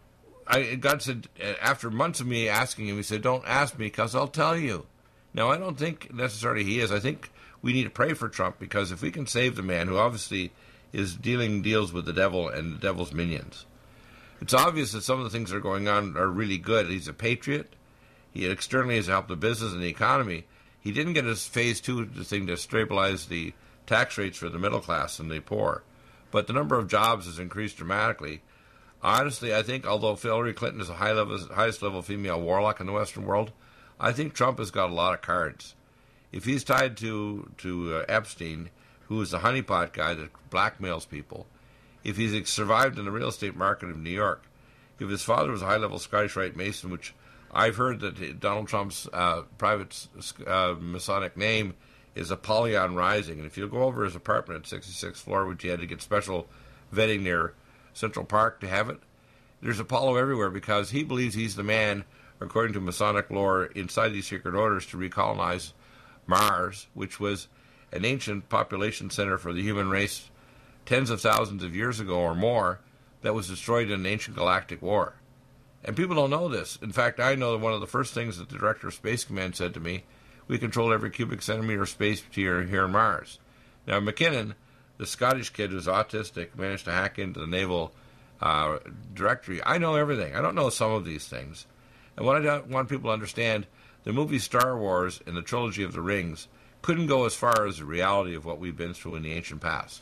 I, God said, after months of me asking him, he said, don't ask me because I'll tell you. Now, I don't think necessarily he is. I think we need to pray for Trump, because if we can save the man who obviously is dealing deals with the devil and the devil's minions, it's obvious that some of the things that are going on are really good. He's a patriot. He externally has helped the business and the economy. He didn't get his phase two thing to stabilize the tax rates for the middle class and the poor, but the number of jobs has increased dramatically. Honestly, I think although Hillary Clinton is the high level, highest level female warlock in the Western world, I think Trump has got a lot of cards. If he's tied to to uh, Epstein, who is the honeypot guy that blackmails people, if he's survived in the real estate market of New York, if his father was a high-level Scottish Rite Mason, which I've heard that Donald Trump's uh, private uh, Masonic name is Apollyon Rising, and if you go over his apartment at sixty-sixth floor, which he had to get special vetting near Central Park to have it, there's Apollo everywhere, because he believes he's the man, according to Masonic lore, inside these secret orders to recolonize Mars, which was an ancient population center for the human race tens of thousands of years ago or more, that was destroyed in an ancient galactic war. And people don't know this. In fact, I know that one of the first things that the director of Space Command said to me, we control every cubic centimeter of space here, here on Mars. Now, McKinnon, the Scottish kid who's autistic, managed to hack into the naval uh, directory. I know everything. I don't know some of these things. And what I don't want people to understand, the movie Star Wars and the trilogy of the Rings couldn't go as far as the reality of what we've been through in the ancient past.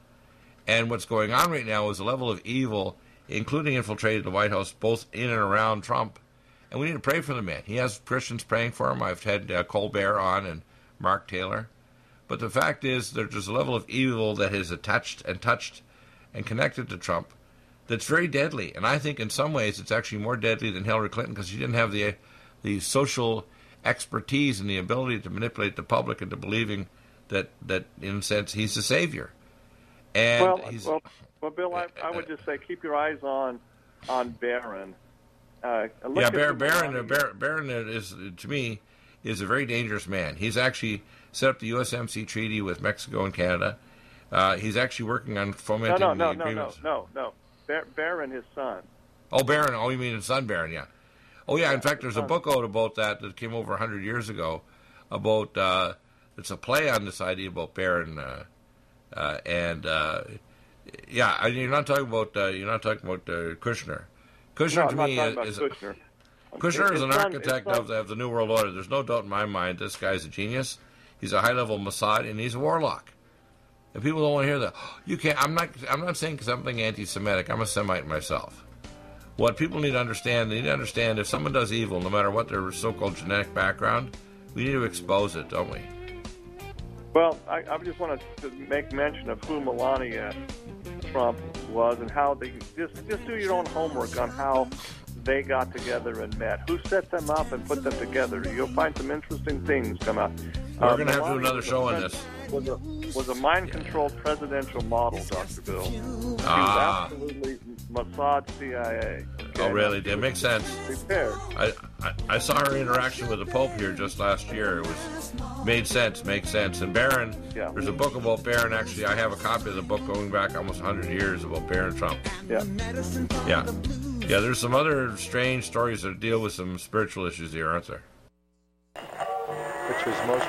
And what's going on right now is a level of evil, including infiltrated the White House, both in and around Trump. And we need to pray for the man. He has Christians praying for him. I've had uh, Colbert on and Mark Taylor. But the fact is that there's a level of evil that is attached and touched and connected to Trump that's very deadly. And I think in some ways it's actually more deadly than Hillary Clinton, because she didn't have the the social expertise and the ability to manipulate the public into believing that, that in a sense, he's the savior. And well, he's, well, well, Bill, I, I would just say keep your eyes on on Barron. Uh, look yeah, at Bar- the Barron, uh, Bar- Barron is, to me, is a very dangerous man. He's actually set up the U S M C treaty with Mexico and Canada. Uh, he's actually working on fomenting no, no, the no, agreements. No, no, no, no. Bar- Barron, his son. Oh, Barron. Oh, you mean his son, Barron, yeah. Oh, yeah, in fact, there's a book out about that that came over one hundred years ago about, uh, it's a play on this idea about Barron, uh, uh, and, uh, yeah, I mean, you're not talking about, uh, you're not talking about uh, Kushner. Kushner, no, to me, is... is... Kushner. Kushner His is an son, architect of the, of the New World Order. There's no doubt in my mind this guy's a genius. He's a high-level Mossad, and he's a warlock. And people don't want to hear that. You can't. I'm not. I'm not saying something anti-Semitic. I'm a Semite myself. What people need to understand, they need to understand if someone does evil, no matter what their so-called genetic background, we need to expose it, don't we? Well, I, I just want to make mention of who Melania Trump was and how they just just do your own homework on how they got together and met. Who set them up and put them together? You'll find some interesting things come out. We're uh, going to have to do another show on pres- this. Was a, was a mind-controlled presidential model, Doctor Bill. She Ah. was absolutely Mossad C I A. Okay? Oh, really? It makes sense. Prepared. I, I I saw her interaction with the Pope here just last year. It was made sense, makes sense. And Barron, Yeah. there's a book about Barron. Actually, I have a copy of the book going back almost one hundred years about Barron Trump. Yeah. Yeah. Yeah, there's some other strange stories that deal with some spiritual issues here, aren't there? Which is most